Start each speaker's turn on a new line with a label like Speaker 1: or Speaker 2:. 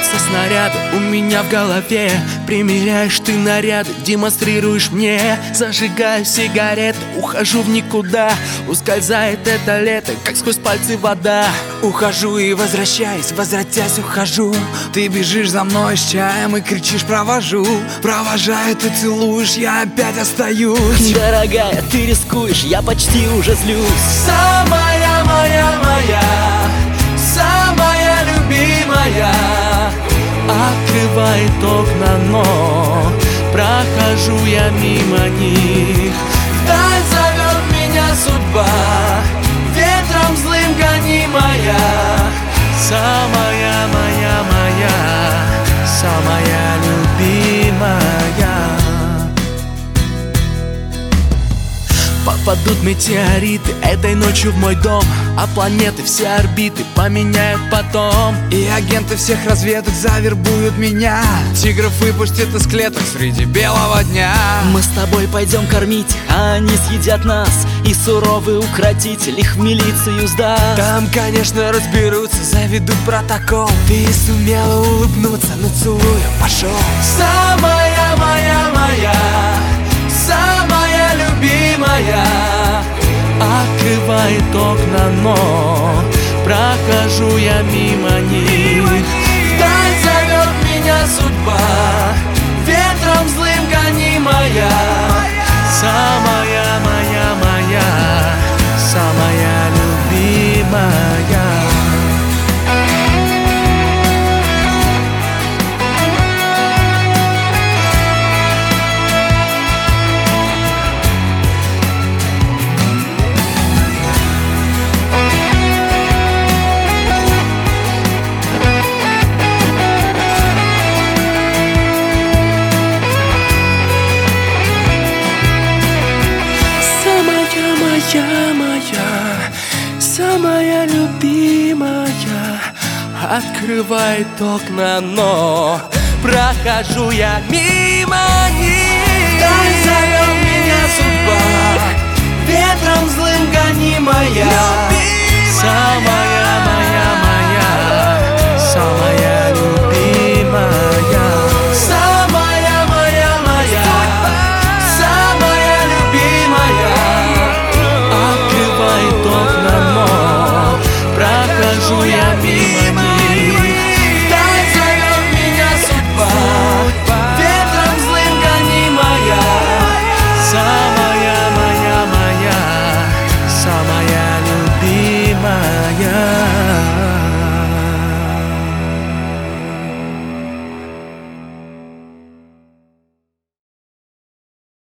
Speaker 1: Взрываются снаряды у меня в голове. Примеряешь ты наряды, демонстрируешь мне. Зажигаю сигареты, ухожу в никуда. Ускользает это лето, как сквозь пальцы вода.
Speaker 2: Ухожу и возвращаюсь, возвратясь ухожу. Ты бежишь за мной с чаем и кричишь «провожу». Провожаю, ты целуешь, я опять остаюсь.
Speaker 1: Дорогая, ты рискуешь, я почти уже злюсь. Самая моя, самая любимая, открывает окна, но прохожу я мимо них. Вдаль зовет меня судьба, ветром злым гонимая. Самая моя, самая любимая. Попадут метеориты этой ночью в мой дом, а планеты все орбиты поменяют потом.
Speaker 2: И агенты всех разведок завербуют меня. Тигров выпустят из клеток среди белого дня.
Speaker 1: Мы с тобой пойдем кормить их, а они съедят нас. И суровый укротитель их в милицию сдаст.
Speaker 2: Там, конечно, разберутся, заведут протокол. Ты сумела улыбнуться, ну целую, пошел.
Speaker 1: Самая моя, самая любимая, открывает окна, но прохожу я мимо них. Вдаль зовет меня судьба, ветром злым гонимая. Самая моя, самая любимая. Самая любимая, открывает окна, но прохожу я мимо них. Вдаль зовет меня судьба, ветром злым гонимая. Самая моя, самая любимая. Самая моя, самая любимая, открывает окна, но прохожу я